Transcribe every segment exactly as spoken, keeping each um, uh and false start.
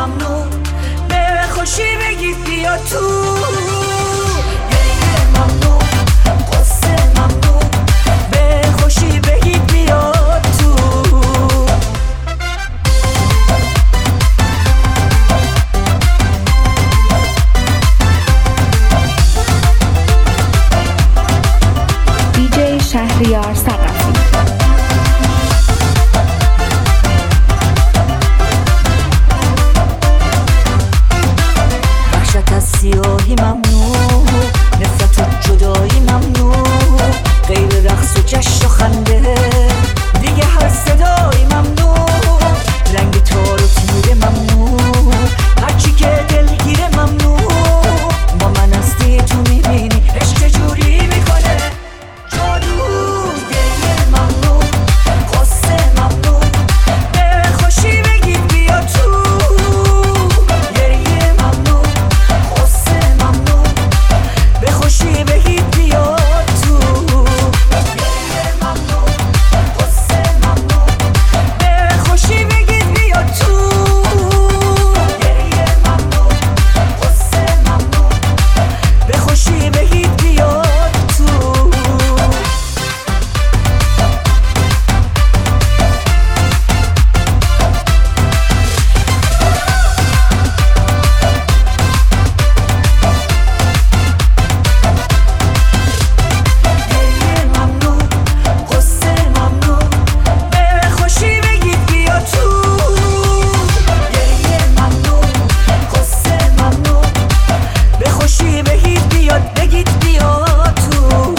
ممنون به خوشی بگید بیا تو. گریه ممنون قصه ممنون به خوشی بگید بیا تو. دیجی شهریار ثقفی. وحشت از سیاهی ممنون، نفرت و جدایی ممنون، غیر رقص و جشن و خنده دیگه هر صدایی ممنون، رنگ تار و تیره ممنون، هرچی که دلگیره ممنون. با من هستی تو میبینی عشق چجوری میکنه جادو. گریه ممنون قصه ممنون به خوشی بگید بیا تو. گریه ممنون قصه ممنون به خوشی بگید بیا تو. گریه ممنون قصه ممنون به خوشی بگید بیا تو. گریه ممنون قصه ممنون به خوشی بگید بیا تو. گریه ممنون قصه ممنون به خوشی بگید بیا تو. گریه ممنون قصه ممنون به خوشی بگید بیاد بگید بیا تو.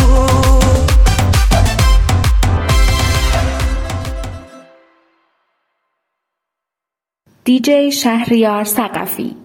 دیجی شهریار ثقفی.